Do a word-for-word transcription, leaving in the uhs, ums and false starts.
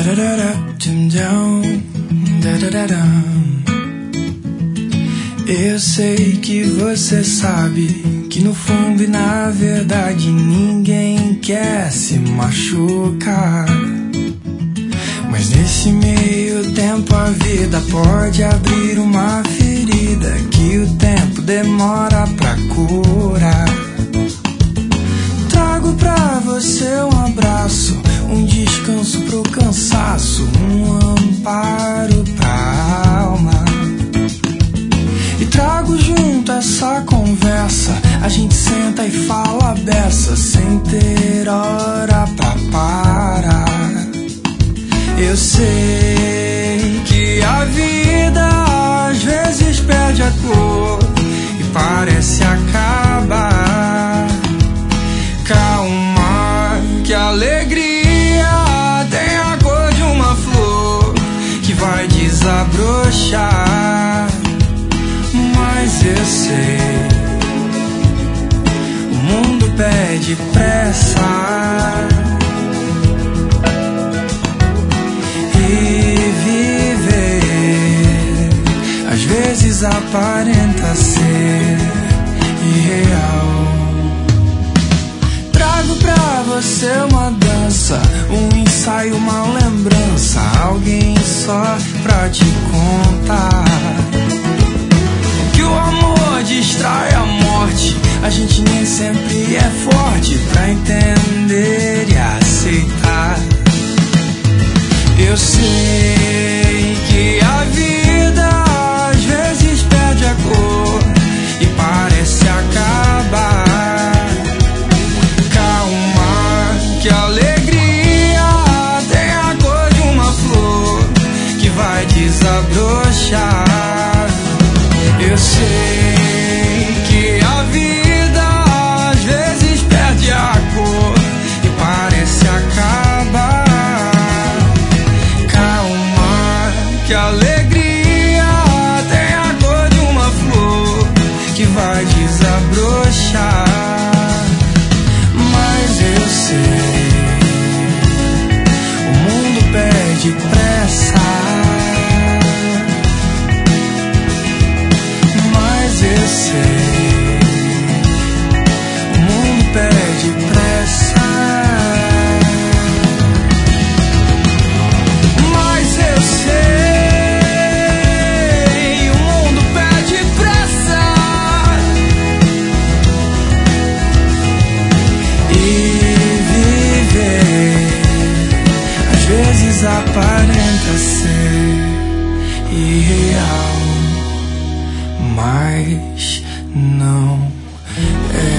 Eu sei que você sabe que no fundo e na verdade ninguém quer se machucar. Mas nesse meio tempo a vida pode abrir uma ferida que o tempo demora pra curar. Trago pra você um abraço, um descanso pro cansaço, um amparo pra alma. E trago junto essa conversa, a gente senta e fala a beça, sem ter hora pra parar. Eu sei que a vida às vezes perde a cor e parece acabar. Calma, que a alegria tem a cor de uma flor que vai desabrochar. Mas eu sei, o mundo pede pressa. E viver às vezes aparenta ser irreal. Trago pra você uma dança, um ensaio, uma lembrança, alguém só pra te contar que o amor distrai a morte. A gente nem sempre é forte pra entender e aceitar. Eu sei que a vida às vezes perde a cor e parece acabar. Calma, que a alegria tem a cor de uma flor que vai desabrochar. Eu sei que a vida às vezes perde a cor e parece acabar. Calma, que a alegria tem a cor de uma flor que vai desabrochar. Mas eu sei, o mundo pede pressa. Eu sei, o mundo pede pressa. Mas eu sei, o mundo pede pressa. E viver às vezes aparenta ser irreal, mas não é.